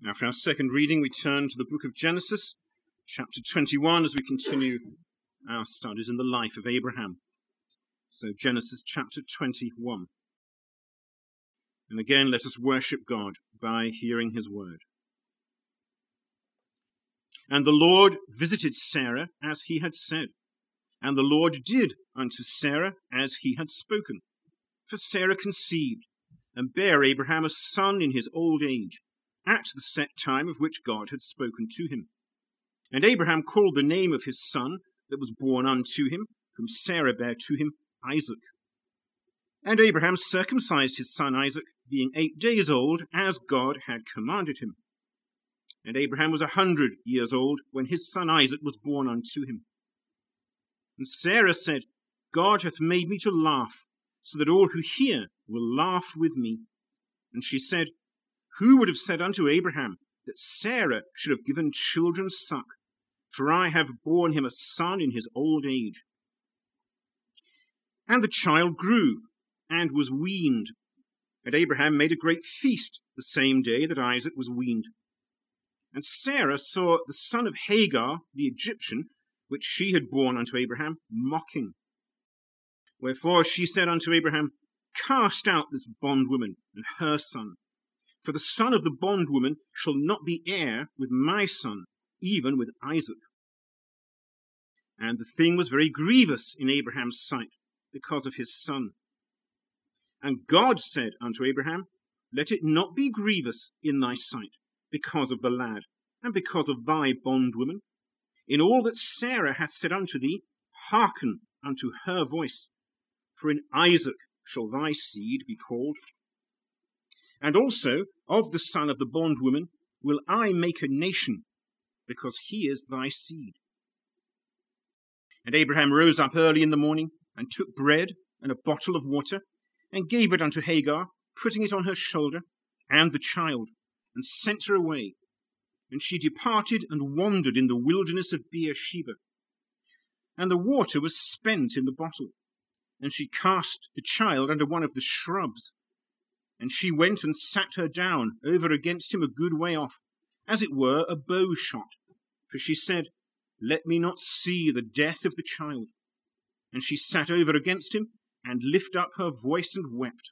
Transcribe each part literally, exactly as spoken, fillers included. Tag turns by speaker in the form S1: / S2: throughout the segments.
S1: Now, for our second reading, we turn to the book of Genesis, chapter twenty-one, as we continue our studies in the life of Abraham. So, Genesis chapter twenty-one. And again, let us worship God by hearing his word. And the Lord visited Sarah as he had said, and the Lord did unto Sarah as he had spoken. For Sarah conceived, and bare Abraham a son in his old age, at the set time of which God had spoken to him. And Abraham called the name of his son that was born unto him, whom Sarah bare to him, Isaac. And Abraham circumcised his son Isaac, being eight days old, as God had commanded him. And Abraham was a hundred years old when his son Isaac was born unto him. And Sarah said, God hath made me to laugh, so that all who hear will laugh with me. And she said, Who would have said unto Abraham that Sarah should have given children suck? For I have borne him a son in his old age. And the child grew, and was weaned. And Abraham made a great feast the same day that Isaac was weaned. And Sarah saw the son of Hagar, the Egyptian, which she had borne unto Abraham, mocking. Wherefore she said unto Abraham, Cast out this bondwoman and her son. For the son of the bondwoman shall not be heir with my son, even with Isaac. And the thing was very grievous in Abraham's sight, because of his son. And God said unto Abraham, Let it not be grievous in thy sight, because of the lad, and because of thy bondwoman. In all that Sarah hath said unto thee, hearken unto her voice. For in Isaac shall thy seed be called. And also of the son of the bondwoman will I make a nation, because he is thy seed. And Abraham rose up early in the morning, and took bread and a bottle of water, and gave it unto Hagar, putting it on her shoulder, and the child, and sent her away. And she departed and wandered in the wilderness of Beersheba. And the water was spent in the bottle, and she cast the child under one of the shrubs. And she went and sat her down over against him a good way off, as it were a bow shot. For she said, Let me not see the death of the child. And she sat over against him, and lifted up her voice and wept.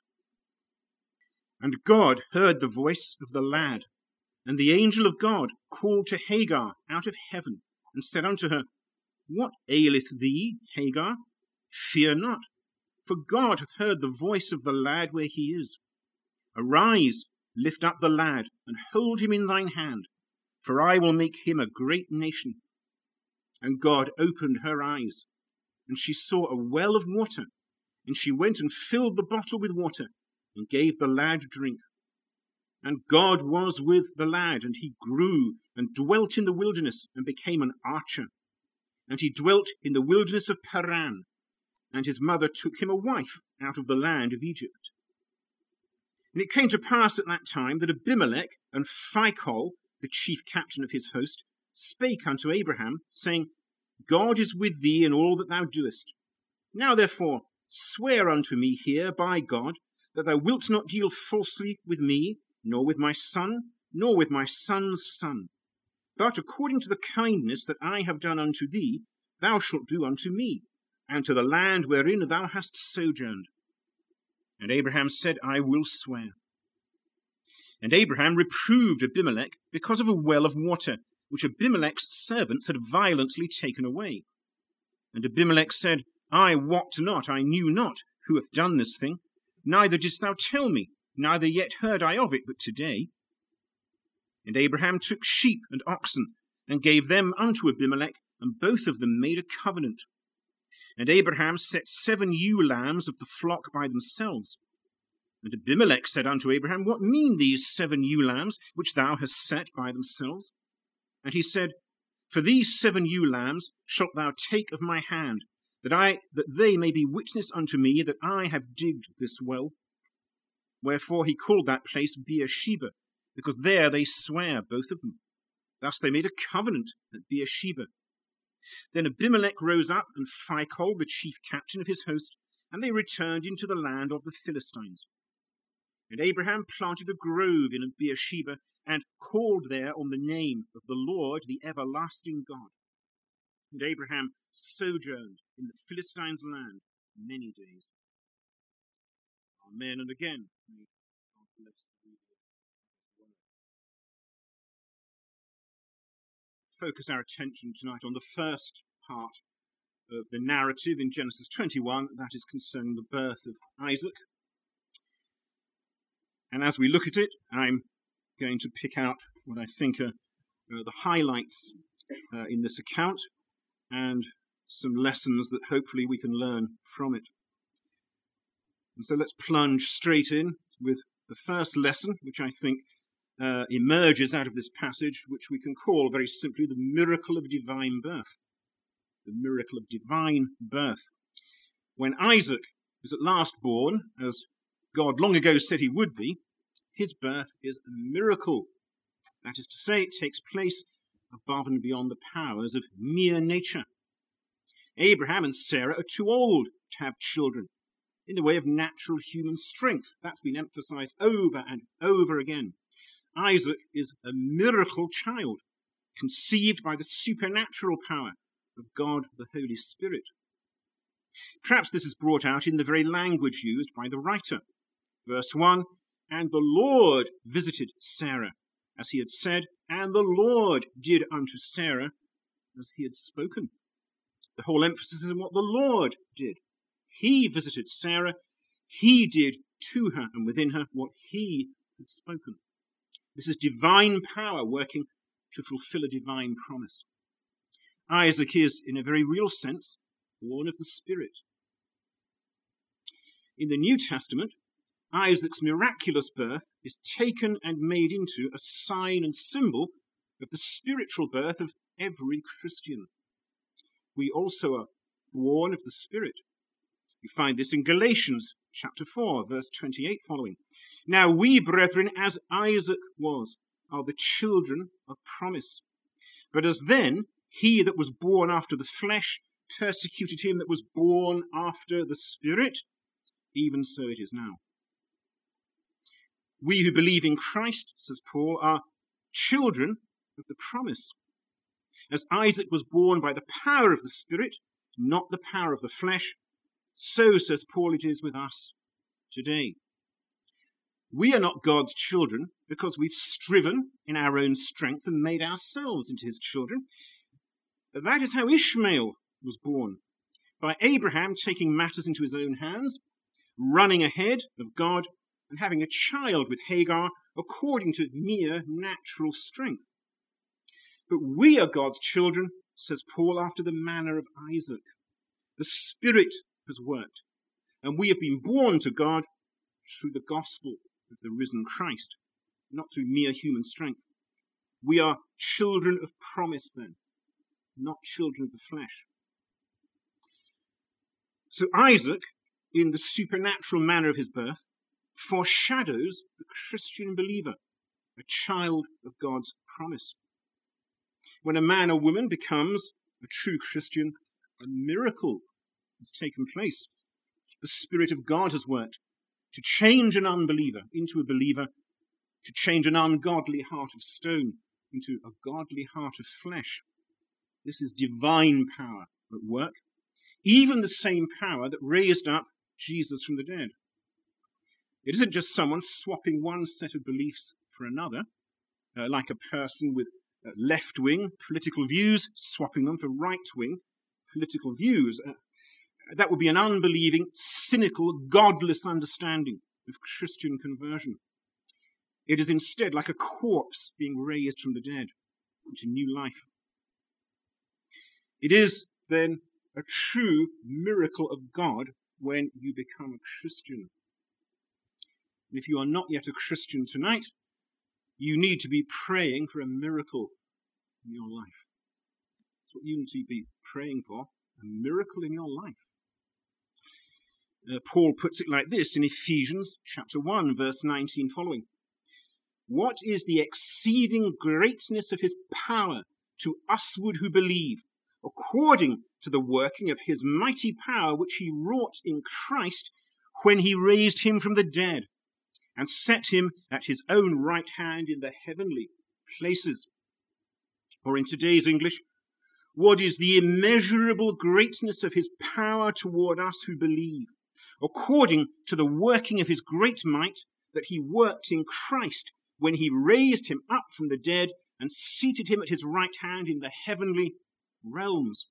S1: And God heard the voice of the lad. And the angel of God called to Hagar out of heaven, and said unto her, What aileth thee, Hagar? Fear not, for God hath heard the voice of the lad where he is. Arise, lift up the lad, and hold him in thine hand, for I will make him a great nation. And God opened her eyes, and she saw a well of water, and she went and filled the bottle with water, and gave the lad drink. And God was with the lad, and he grew, and dwelt in the wilderness, and became an archer. And he dwelt in the wilderness of Paran, and his mother took him a wife out of the land of Egypt. And it came to pass at that time that Abimelech and Phicol, the chief captain of his host, spake unto Abraham, saying, God is with thee in all that thou doest. Now therefore swear unto me here by God, that thou wilt not deal falsely with me, nor with my son, nor with my son's son. But according to the kindness that I have done unto thee, thou shalt do unto me, and to the land wherein thou hast sojourned. And Abraham said, I will swear. And Abraham reproved Abimelech because of a well of water, which Abimelech's servants had violently taken away. And Abimelech said, I wot not, I knew not who hath done this thing, neither didst thou tell me, neither yet heard I of it but today. And Abraham took sheep and oxen, and gave them unto Abimelech, and both of them made a covenant. And Abraham set seven ewe lambs of the flock by themselves. And Abimelech said unto Abraham, What mean these seven ewe lambs, which thou hast set by themselves? And he said, For these seven ewe lambs shalt thou take of my hand, that I that they may be witness unto me that I have digged this well. Wherefore he called that place Beersheba, because there they sware both of them. Thus they made a covenant at Beersheba. Then Abimelech rose up, and Phicol, the chief captain of his host, and they returned into the land of the Philistines. And Abraham planted a grove in Beersheba, and called there on the name of the Lord, the everlasting God. And Abraham sojourned in the Philistines' land many days. Amen. And again, may God bless the reading of His word. Focus our attention tonight on the first part of the narrative in Genesis twenty-one, that is concerning the birth of Isaac. And as we look at it, I'm going to pick out what I think are uh, the highlights uh, in this account and some lessons that hopefully we can learn from it. And so let's plunge straight in with the first lesson, which I think uh, emerges out of this passage, which we can call very simply the miracle of divine birth. The miracle of divine birth. When Isaac was at last born, as God long ago said he would be, his birth is a miracle. That is to say, it takes place above and beyond the powers of mere nature. Abraham and Sarah are too old to have children in the way of natural human strength. That's been emphasized over and over again. Isaac is a miracle child, conceived by the supernatural power of God the Holy Spirit. Perhaps this is brought out in the very language used by the writer. Verse one, and the Lord visited Sarah, as he had said, and the Lord did unto Sarah as he had spoken. The whole emphasis is on what the Lord did. He visited Sarah, he did to her and within her what he had spoken. This is divine power working to fulfill a divine promise. Isaac is, in a very real sense, born of the Spirit. In the New Testament, Isaac's miraculous birth is taken and made into a sign and symbol of the spiritual birth of every Christian. We also are born of the Spirit. We find this in Galatians chapter four, verse twenty-eight following. Now we, brethren, as Isaac was, are the children of promise. But as then he that was born after the flesh persecuted him that was born after the Spirit, even so it is now. We who believe in Christ, says Paul, are children of the promise. As Isaac was born by the power of the Spirit, not the power of the flesh, so, says Paul, it is with us today. We are not God's children because we've striven in our own strength and made ourselves into his children. That is how Ishmael was born, by Abraham taking matters into his own hands, running ahead of God and having a child with Hagar according to mere natural strength. But we are God's children, says Paul, after the manner of Isaac. The Spirit has worked, and we have been born to God through the gospel of the risen Christ, not through mere human strength. We are children of promise then, not children of the flesh. So Isaac, in the supernatural manner of his birth, foreshadows the Christian believer, a child of God's promise. When a man or woman becomes a true Christian, a miracle has taken place. The Spirit of God has worked to change an unbeliever into a believer, to change an ungodly heart of stone into a godly heart of flesh. This is divine power at work, even the same power that raised up Jesus from the dead. It isn't just someone swapping one set of beliefs for another, uh, like a person with uh, left-wing political views swapping them for right-wing political views. Uh, that would be an unbelieving, cynical, godless understanding of Christian conversion. It is instead like a corpse being raised from the dead into new life. It is then a true miracle of God when you become a Christian. And if you are not yet a Christian tonight, you need to be praying for a miracle in your life. That's what you need to be praying for, a miracle in your life. Uh, Paul puts it like this in Ephesians chapter one, verse nineteen following. What is the exceeding greatness of his power to usward who believe, according to the working of his mighty power which he wrought in Christ when he raised him from the dead, and set him at his own right hand in the heavenly places. Or in today's English, what is the immeasurable greatness of his power toward us who believe, according to the working of his great might that he worked in Christ when he raised him up from the dead and seated him at his right hand in the heavenly realms.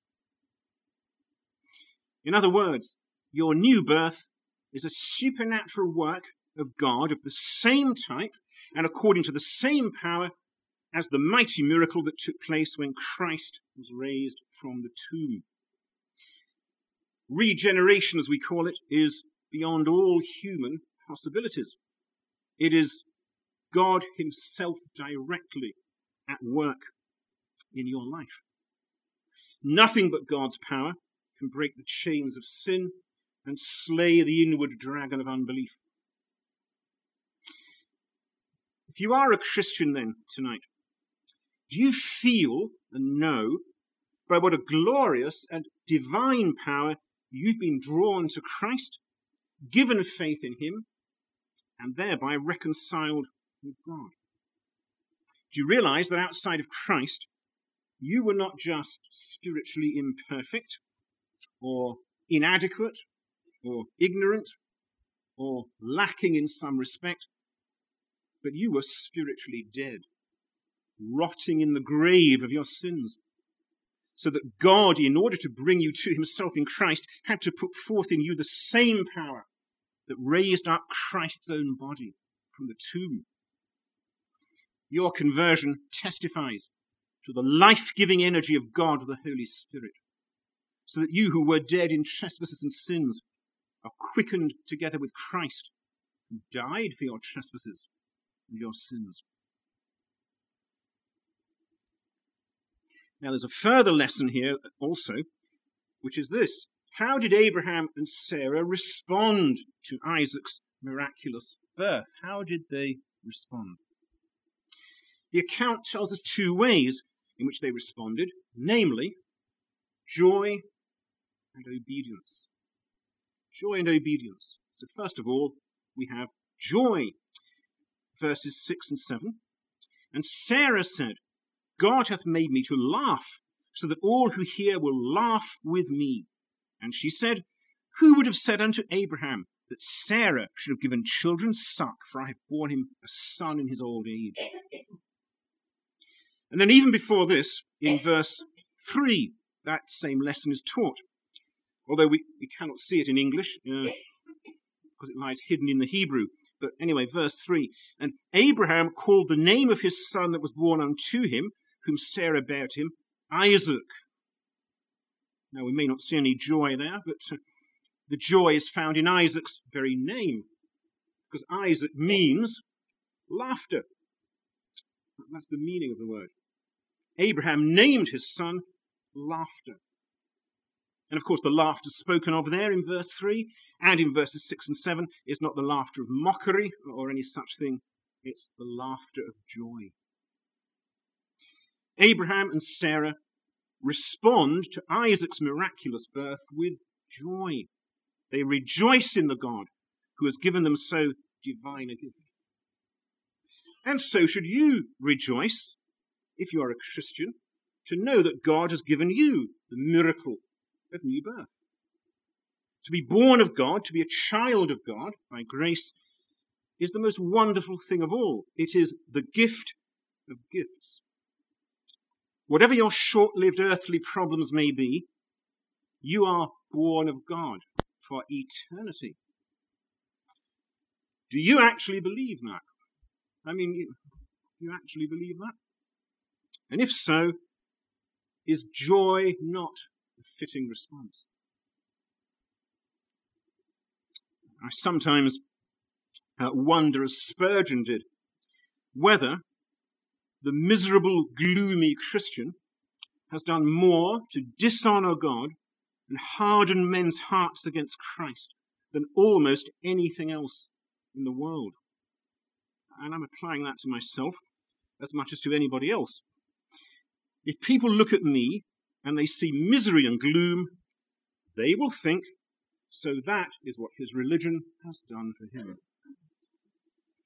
S1: In other words, your new birth is a supernatural work of God of the same type and according to the same power as the mighty miracle that took place when Christ was raised from the tomb. Regeneration, as we call it, is beyond all human possibilities. It is God himself directly at work in your life. Nothing but God's power can break the chains of sin and slay the inward dragon of unbelief. If you are a Christian then tonight, do you feel and know by what a glorious and divine power you've been drawn to Christ, given faith in him, and thereby reconciled with God? Do you realize that outside of Christ, you were not just spiritually imperfect or inadequate or ignorant or lacking in some respect, but you were spiritually dead, rotting in the grave of your sins, so that God, in order to bring you to himself in Christ, had to put forth in you the same power that raised up Christ's own body from the tomb. Your conversion testifies to the life-giving energy of God, the Holy Spirit, so that you who were dead in trespasses and sins are quickened together with Christ, who died for your trespasses and your sins. Now there's a further lesson here also, which is this. How did Abraham and Sarah respond to Isaac's miraculous birth? How did they respond? The account tells us two ways in which they responded, namely, joy and obedience. Joy and obedience. So first of all, we have joy. Verses six and seven. And Sarah said, God hath made me to laugh, so that all who hear will laugh with me. And she said, who would have said unto Abraham that Sarah should have given children suck, for I have borne him a son in his old age? And then even before this, in verse three, that same lesson is taught. Although we, we cannot see it in English, uh, because it lies hidden in the Hebrew. But anyway, verse three. And Abraham called the name of his son that was born unto him, whom Sarah bare to him, Isaac. Now, we may not see any joy there, but uh, the joy is found in Isaac's very name, because Isaac means laughter. That's the meaning of the word. Abraham named his son laughter. And of course, the laughter spoken of there in verse three and in verses six and seven is not the laughter of mockery or any such thing. It's the laughter of joy. Abraham and Sarah respond to Isaac's miraculous birth with joy. They rejoice in the God who has given them so divine a gift. And so should you rejoice, if you are a Christian, to know that God has given you the miracle of new birth. To be born of God, to be a child of God by grace, is the most wonderful thing of all. It is the gift of gifts. Whatever your short-lived earthly problems may be, you are born of God for eternity. Do you actually believe that? I mean, you, you actually believe that? And if so, is joy not a fitting response? I sometimes uh, wonder, as Spurgeon did, whether the miserable, gloomy Christian has done more to dishonor God and harden men's hearts against Christ than almost anything else in the world. And I'm applying that to myself as much as to anybody else. If people look at me and they see misery and gloom, they will think, so that is what his religion has done for him.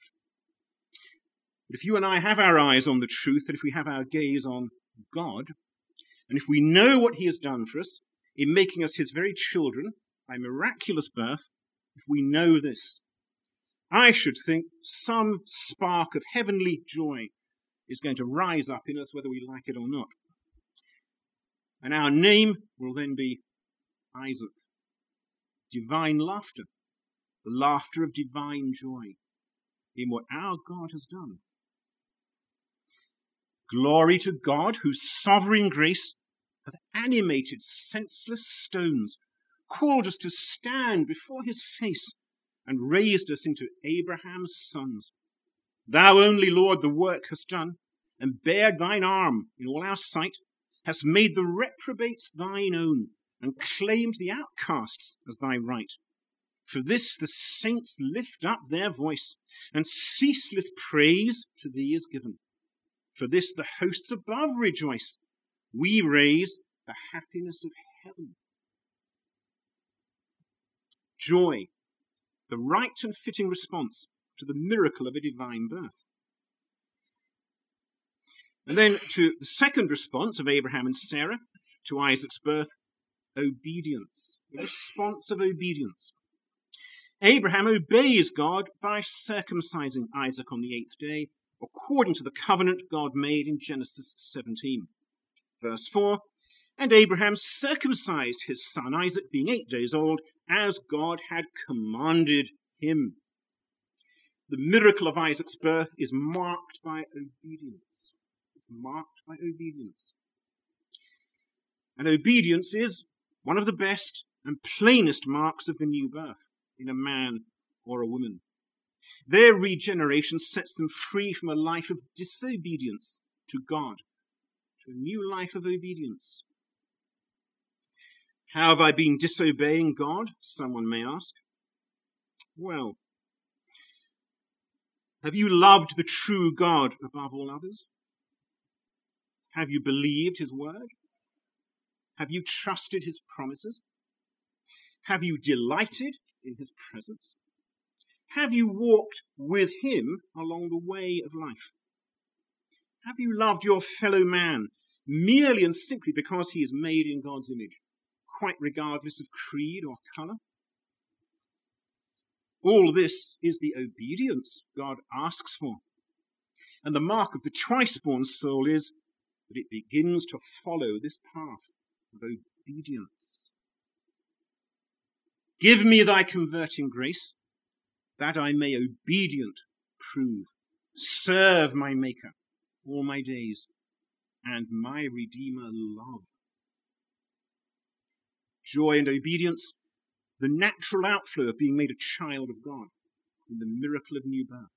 S1: If you and I have our eyes on the truth, and if we have our gaze on God, and if we know what he has done for us in making us his very children by miraculous birth, if we know this, I should think some spark of heavenly joy is going to rise up in us whether we like it or not. And our name will then be Isaac. Divine laughter, the laughter of divine joy in what our God has done. Glory to God, whose sovereign grace hath animated senseless stones, called us to stand before his face, and raised us into Abraham's sons. Thou only, Lord, the work hast done, and bared thine arm in all our sight, hast made the reprobates thine own, and claimed the outcasts as thy right. For this the saints lift up their voice, and ceaseless praise to thee is given. For this the hosts above rejoice. We raise the happiness of heaven. Joy, the right and fitting response to the miracle of a divine birth. And then to the second response of Abraham and Sarah to Isaac's birth, obedience, the response of obedience. Abraham obeys God by circumcising Isaac on the eighth day, according to the covenant God made in Genesis seventeen. Verse four, and Abraham circumcised his son Isaac, being eight days old, as God had commanded him. The miracle of Isaac's birth is marked by obedience. It's marked by obedience. And obedience is one of the best and plainest marks of the new birth in a man or a woman. Their regeneration sets them free from a life of disobedience to God, to a new life of obedience. How have I been disobeying God? Someone may ask. Well, have you loved the true God above all others? Have you believed his word? Have you trusted his promises? Have you delighted in his presence? Have you walked with him along the way of life? Have you loved your fellow man merely and simply because he is made in God's image, quite regardless of creed or colour? All this is the obedience God asks for. And the mark of the twice-born soul is that it begins to follow this path of obedience. Give me thy converting grace, that I may obedient prove, serve my Maker all my days, and my Redeemer love. Joy and obedience, the natural outflow of being made a child of God in the miracle of new birth.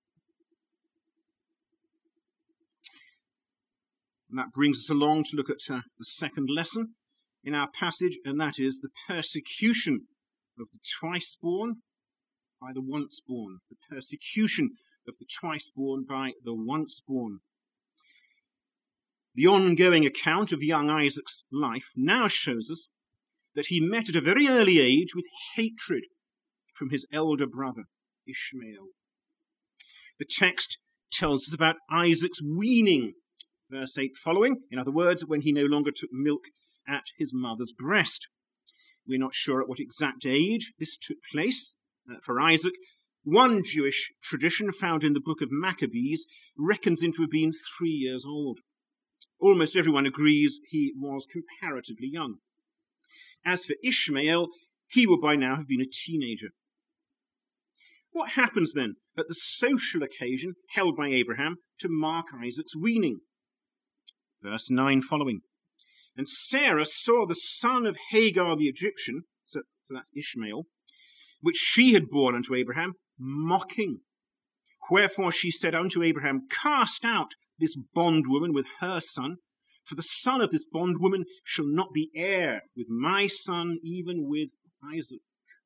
S1: And that brings us along to look at uh, the second lesson in our passage, and that is the persecution of the twice-born by the once-born. The persecution of the twice-born by the once-born. The ongoing account of young Isaac's life now shows us that he met at a very early age with hatred from his elder brother, Ishmael. The text tells us about Isaac's weaning, verse eight following. In other words, when he no longer took milk at his mother's breast. We're not sure at what exact age this took place uh, for Isaac. One Jewish tradition found in the book of Maccabees reckons him to have been three years old. Almost everyone agrees he was comparatively young. As for Ishmael, he would by now have been a teenager. What happens then at the social occasion held by Abraham to mark Isaac's weaning? Verse nine following. And Sarah saw the son of Hagar the Egyptian, so, so that's Ishmael, which she had borne unto Abraham, mocking. Wherefore she said unto Abraham, cast out this bondwoman with her son, for the son of this bondwoman shall not be heir with my son, even with Isaac.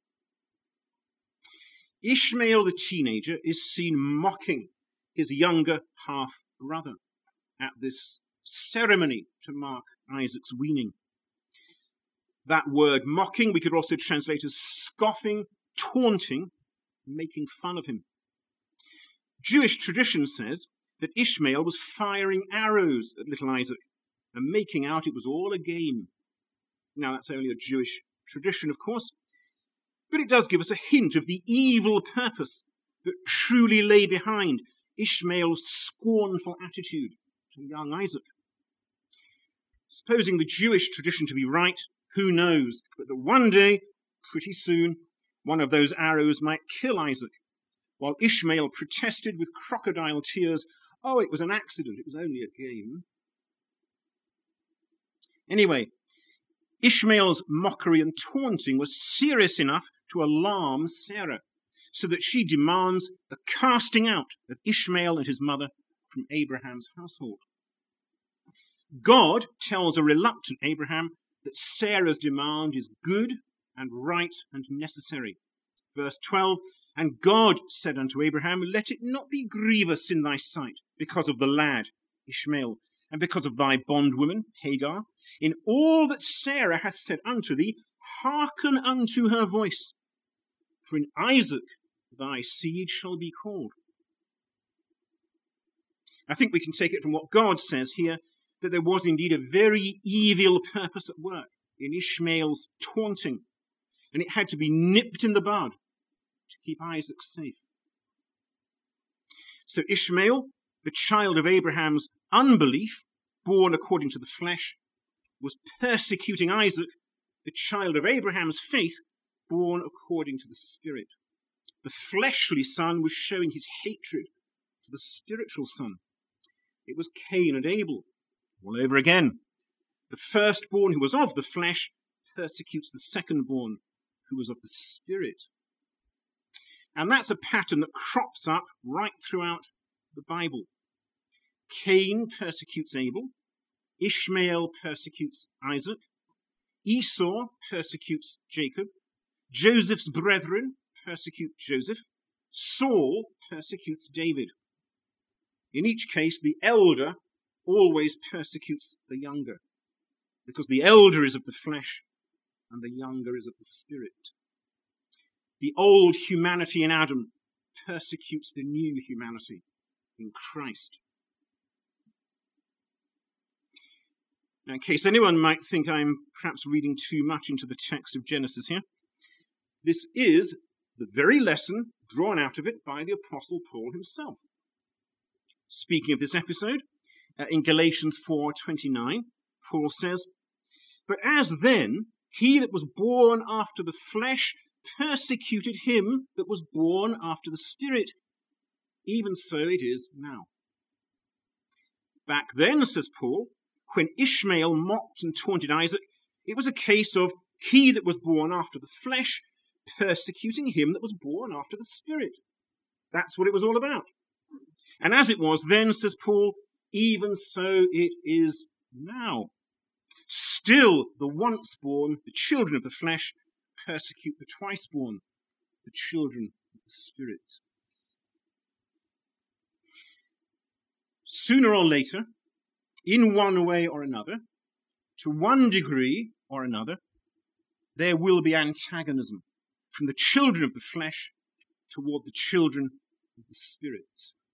S1: Ishmael the teenager is seen mocking his younger half-brother at this ceremony to mark Isaac's weaning. That word mocking we could also translate as scoffing, taunting, making fun of him. Jewish tradition says that Ishmael was firing arrows at little Isaac and making out it was all a game. Now, that's only a Jewish tradition, of course, but it does give us a hint of the evil purpose that truly lay behind Ishmael's scornful attitude to young Isaac. Supposing the Jewish tradition to be right, who knows, but that one day, pretty soon, one of those arrows might kill Isaac, while Ishmael protested with crocodile tears, oh, it was an accident, it was only a game. Anyway, Ishmael's mockery and taunting was serious enough to alarm Sarah, so that she demands the casting out of Ishmael and his mother from Abraham's household. God tells a reluctant Abraham that Sarah's demand is good and right and necessary. Verse twelve, and God said unto Abraham, let it not be grievous in thy sight because of the lad, Ishmael, and because of thy bondwoman, Hagar. In all that Sarah hath said unto thee, hearken unto her voice. For in Isaac thy seed shall be called. I think we can take it from what God says here, that there was indeed a very evil purpose at work in Ishmael's taunting, and it had to be nipped in the bud to keep Isaac safe. So Ishmael, the child of Abraham's unbelief, born according to the flesh, was persecuting Isaac, the child of Abraham's faith, born according to the Spirit. The fleshly son was showing his hatred for the spiritual son. It was Cain and Abel, all over again. The firstborn who was of the flesh persecutes the secondborn who was of the Spirit. And that's a pattern that crops up right throughout the Bible. Cain persecutes Abel. Ishmael persecutes Isaac. Esau persecutes Jacob. Joseph's brethren persecute Joseph. Saul persecutes David. In each case, the elder always persecutes the younger, because the elder is of the flesh and the younger is of the Spirit. The old humanity in Adam persecutes the new humanity in Christ. Now, in case anyone might think I'm perhaps reading too much into the text of Genesis here, this is the very lesson drawn out of it by the Apostle Paul himself. Speaking of this episode, uh, in Galatians four twenty-nine, Paul says, but as then he that was born after the flesh persecuted him that was born after the Spirit, even so it is now. Back then, says Paul, when Ishmael mocked and taunted Isaac, it was a case of he that was born after the flesh persecuting him that was born after the Spirit. That's what it was all about. And as it was then, says Paul, even so it is now. Still, the once-born, the children of the flesh, persecute the twice-born, the children of the Spirit. Sooner or later, in one way or another, to one degree or another, there will be antagonism from the children of the flesh toward the children of the Spirit.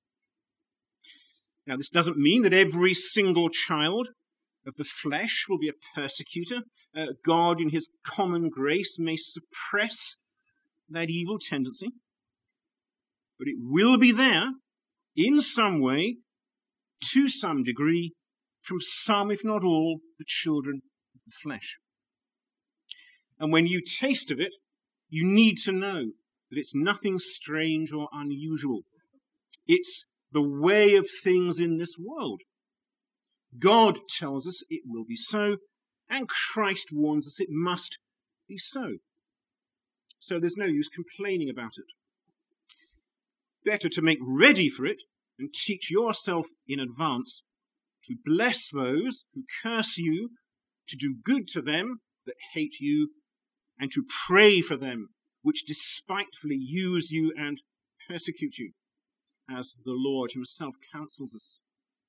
S1: Now, this doesn't mean that every single child of the flesh will be a persecutor. Uh, God, in his common grace, may suppress that evil tendency. But it will be there, in some way, to some degree, from some, if not all, the children of the flesh. And when you taste of it, you need to know that it's nothing strange or unusual. It's the way of things in this world. God tells us it will be so, and Christ warns us it must be so. So there's no use complaining about it. Better to make ready for it and teach yourself in advance to bless those who curse you, to do good to them that hate you, and to pray for them which despitefully use you and persecute you, as the Lord himself counsels us.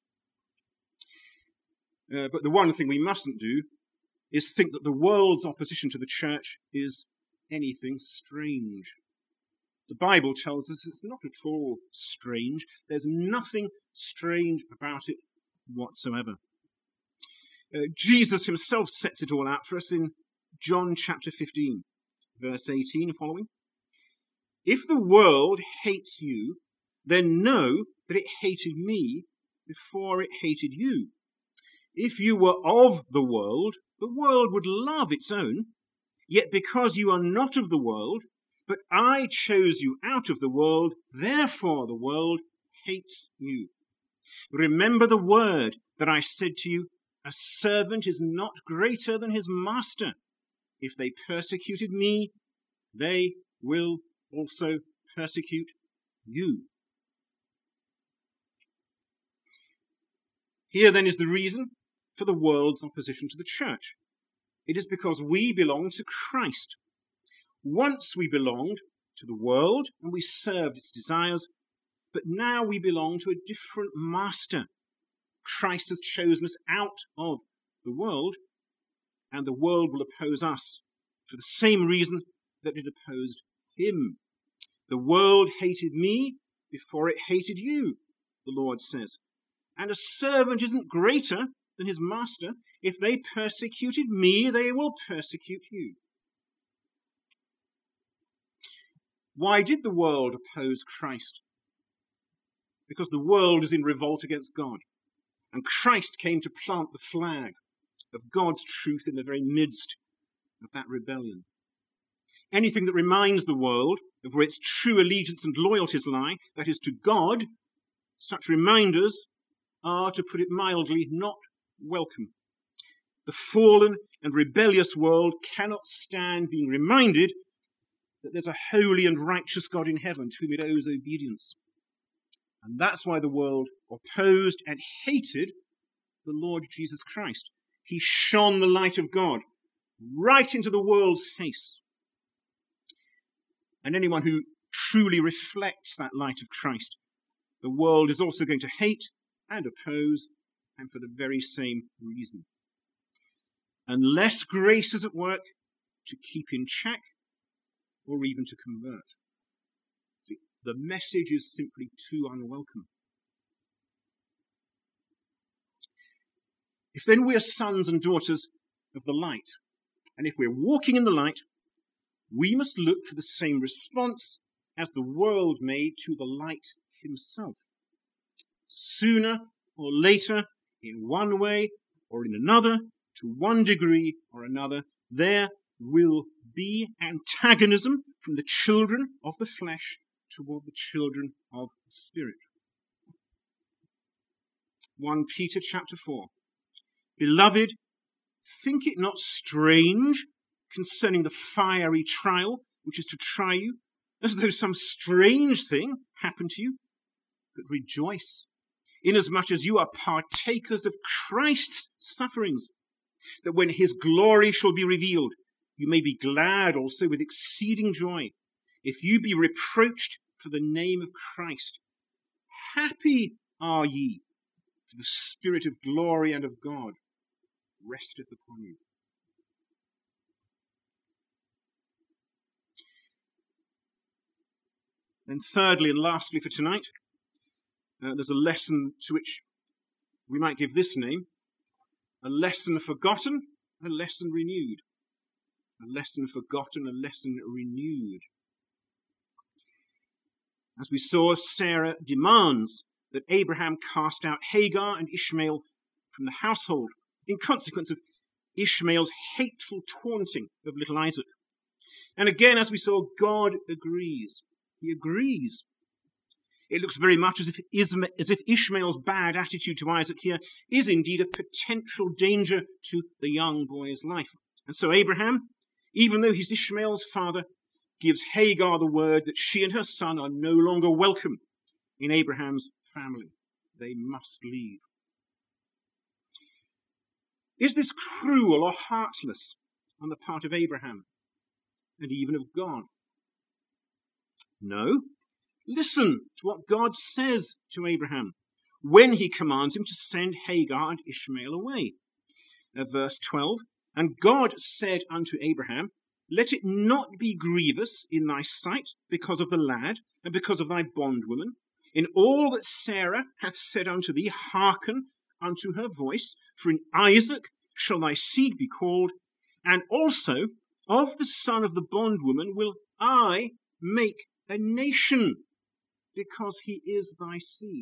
S1: Uh, but the one thing we mustn't do is think that the world's opposition to the church is anything strange. The Bible tells us it's not at all strange. There's nothing strange about it whatsoever. Uh, Jesus himself sets it all out for us in John chapter fifteen, verse eighteen and following. If the world hates you, then know that it hated me before it hated you. If you were of the world, the world would love its own. Yet because you are not of the world, but I chose you out of the world, therefore the world hates you. Remember the word that I said to you, a servant is not greater than his master. If they persecuted me, they will also persecute you. Here then is the reason for the world's opposition to the church. It is because we belong to Christ. Once we belonged to the world and we served its desires, but now we belong to a different master. Christ has chosen us out of the world, and the world will oppose us for the same reason that it opposed him. The world hated me before it hated you, the Lord says. And a servant isn't greater than his master. If they persecuted me, they will persecute you. Why did the world oppose Christ? Because the world is in revolt against God. And Christ came to plant the flag of God's truth in the very midst of that rebellion. Anything that reminds the world of where its true allegiance and loyalties lie, that is to God, such reminders are, to put it mildly, not welcome. The fallen and rebellious world cannot stand being reminded that there's a holy and righteous God in heaven to whom it owes obedience. And that's why the world opposed and hated the Lord Jesus Christ. He shone the light of God right into the world's face. And anyone who truly reflects that light of Christ, the world is also going to hate and oppose, and for the very same reason. Unless grace is at work to keep in check or even to convert. The message is simply too unwelcome. If then we are sons and daughters of the light, and if we're walking in the light, we must look for the same response as the world made to the light himself. Sooner or later, in one way or in another, to one degree or another, there will be antagonism from the children of the flesh toward the children of the Spirit. First Peter chapter four. Beloved, think it not strange concerning the fiery trial which is to try you, as though some strange thing happened to you, but rejoice, inasmuch as you are partakers of Christ's sufferings, that when his glory shall be revealed, you may be glad also with exceeding joy, if you be reproached for the name of Christ. Happy are ye, for the Spirit of glory and of God resteth upon you. And thirdly and lastly for tonight, uh, there's a lesson to which we might give this name: a lesson forgotten, a lesson renewed. A lesson forgotten, a lesson renewed. As we saw, Sarah demands that Abraham cast out Hagar and Ishmael from the household in consequence of Ishmael's hateful taunting of little Isaac. And again, as we saw, God agrees. He agrees. It looks very much as if, Isma- as if Ishmael's bad attitude to Isaac here is indeed a potential danger to the young boy's life. And so Abraham, even though he's Ishmael's father, gives Hagar the word that she and her son are no longer welcome in Abraham's family. They must leave. Is this cruel or heartless on the part of Abraham and even of God? No. Listen to what God says to Abraham when he commands him to send Hagar and Ishmael away. Uh, verse twelve, and God said unto Abraham, let it not be grievous in thy sight because of the lad, and because of thy bondwoman. In all that Sarah hath said unto thee, hearken unto her voice, for in Isaac shall thy seed be called, and also of the son of the bondwoman will I make a nation, because he is thy seed.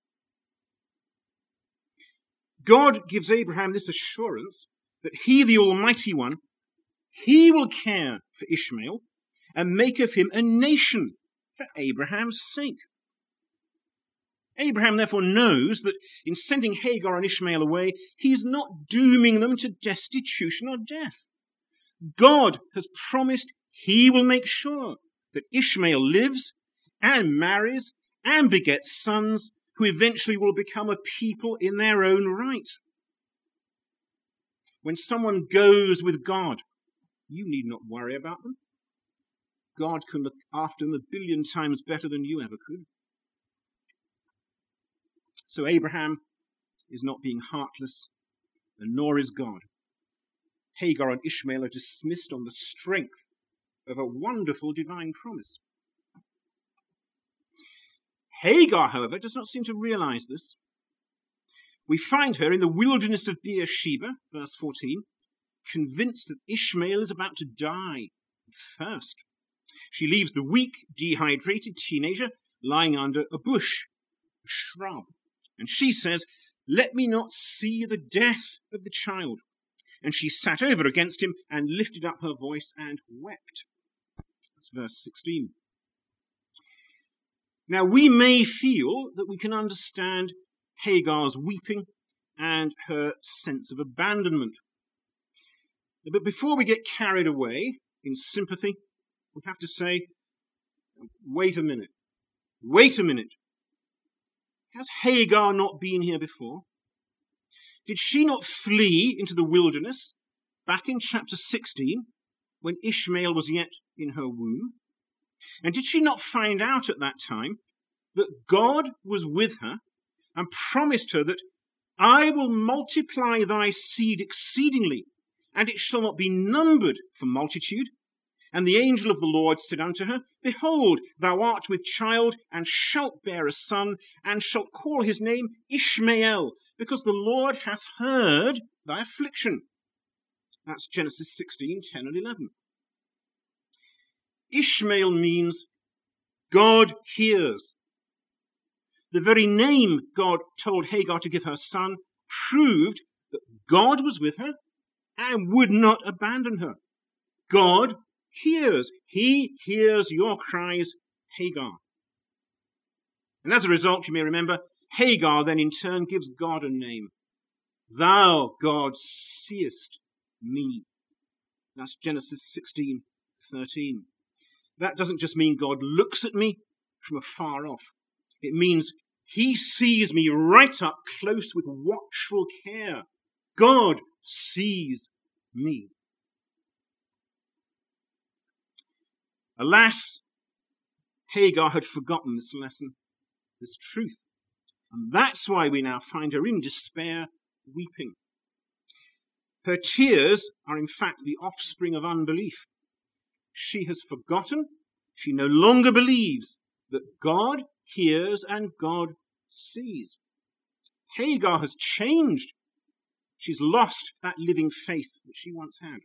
S1: God gives Abraham this assurance that he, the Almighty One, he will care for Ishmael and make of him a nation for Abraham's sake. Abraham therefore knows that in sending Hagar and Ishmael away, he is not dooming them to destitution or death. God has promised he will make sure that Ishmael lives and marries and begets sons who eventually will become a people in their own right. When someone goes with God, you need not worry about them. God can look after them a billion times better than you ever could. So Abraham is not being heartless, and nor is God. Hagar and Ishmael are dismissed on the strength of a wonderful divine promise. Hagar, however, does not seem to realize this. We find her in the wilderness of Beersheba, verse fourteen, convinced that Ishmael is about to die of thirst. She leaves the weak, dehydrated teenager lying under a bush, a shrub, and she says, "Let me not see the death of the child." And she sat over against him and lifted up her voice and wept. That's verse sixteen. Now, we may feel that we can understand Hagar's weeping and her sense of abandonment. But before we get carried away in sympathy, we have to say, wait a minute. Wait a minute. Has Hagar not been here before? Did she not flee into the wilderness back in chapter sixteen when Ishmael was yet in her womb? And did she not find out at that time that God was with her and promised her that I will multiply thy seed exceedingly, and it shall not be numbered for multitude? And the angel of the Lord said unto her, Behold, thou art with child, and shalt bear a son, and shalt call his name Ishmael, because the Lord hath heard thy affliction. That's Genesis sixteen, ten and eleven. Ishmael means God hears. The very name God told Hagar to give her son proved that God was with her and would not abandon her. God hears. He hears your cries, Hagar. And as a result, you may remember, Hagar then in turn gives God a name. Thou, God, seest me. That's Genesis sixteen, thirteen. That doesn't just mean God looks at me from afar off. It means he sees me right up close with watchful care. God sees me. Alas, Hagar had forgotten this lesson, this truth. And that's why we now find her in despair, weeping. Her tears are in fact the offspring of unbelief. She has forgotten, she no longer believes that God hears and God sees. Hagar has changed. She's lost that living faith that she once had.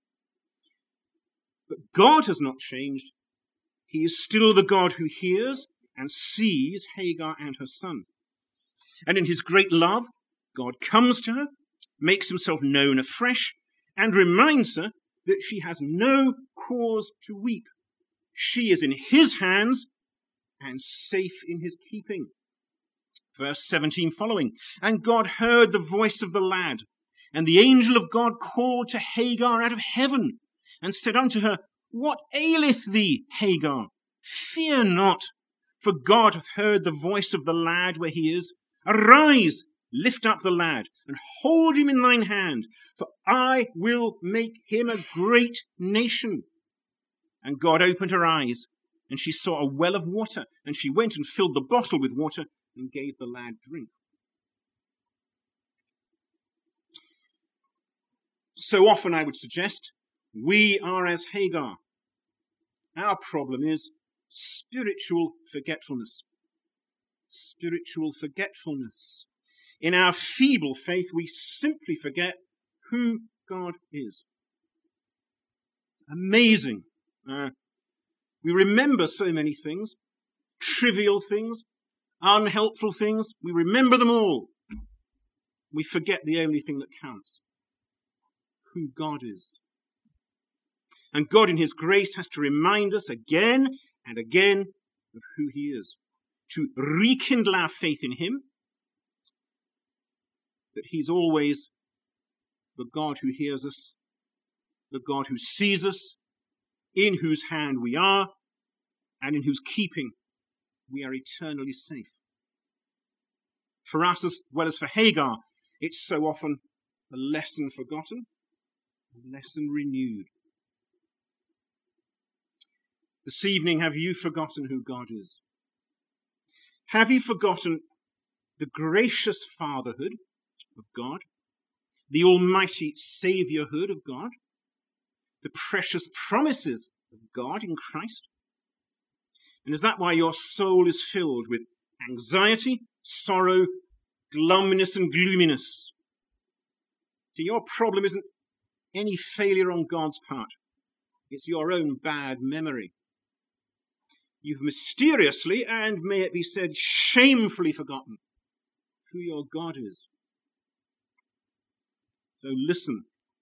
S1: But God has not changed. He is still the God who hears and sees Hagar and her son. And in his great love, God comes to her, makes himself known afresh, and reminds her that she has no cause to weep. She is in his hands and safe in his keeping. Verse seventeen following. And God heard the voice of the lad, and the angel of God called to Hagar out of heaven, and said unto her, What aileth thee, Hagar? Fear not, for God hath heard the voice of the lad where he is. Arise, lift up the lad, and hold him in thine hand, for I will make him a great nation. And God opened her eyes, and she saw a well of water, and she went and filled the bottle with water, and gave the lad drink. So often, I would suggest, We are as Hagar. Our problem is spiritual forgetfulness. Spiritual forgetfulness. In our feeble faith, we simply forget who God is. Amazing. Uh, we remember so many things, trivial things, unhelpful things. We remember them all. We forget the only thing that counts, who God is. And God in his grace has to remind us again and again of who he is, to rekindle our faith in him, that he's always the God who hears us, the God who sees us, in whose hand we are, and in whose keeping we are eternally safe. For us as well as for Hagar, it's so often a lesson forgotten, a lesson renewed. This evening, have you forgotten who God is? Have you forgotten the gracious fatherhood of God, the almighty saviourhood of God, the precious promises of God in Christ? And is that why your soul is filled with anxiety, sorrow, glumness and gloominess? So your problem isn't any failure on God's part. It's your own bad memory. You've mysteriously, and may it be said, shamefully forgotten who your God is. So listen.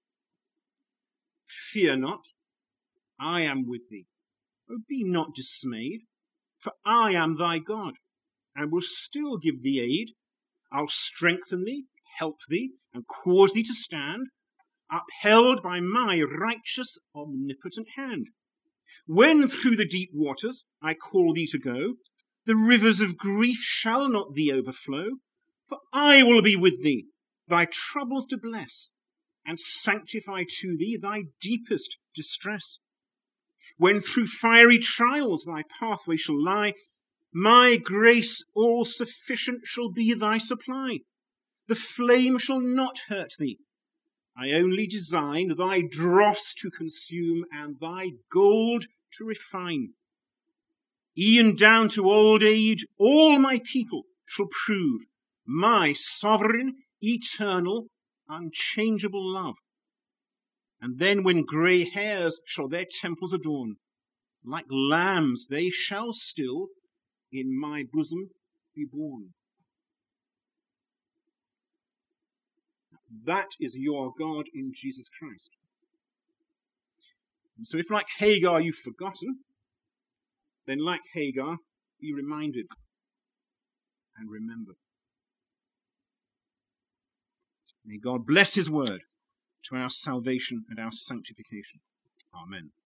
S1: Fear not, I am with thee. Oh, be not dismayed, for I am thy God, and will still give thee aid. I'll strengthen thee, help thee, and cause thee to stand, upheld by my righteous, omnipotent hand. When through the deep waters I call thee to go, the rivers of grief shall not thee overflow, for I will be with thee, thy troubles to bless, and sanctify to thee thy deepest distress. When through fiery trials thy pathway shall lie, my grace all sufficient shall be thy supply. The flame shall not hurt thee. I only design thy dross to consume and thy gold to refine. E'en down to old age, all my people shall prove my sovereign, eternal, unchangeable love. And then when grey hairs shall their temples adorn, like lambs they shall still in my bosom be born. That is your God in Jesus Christ. And so if like Hagar you've forgotten, then like Hagar, be reminded and remember. May God bless his word to our salvation and our sanctification. Amen.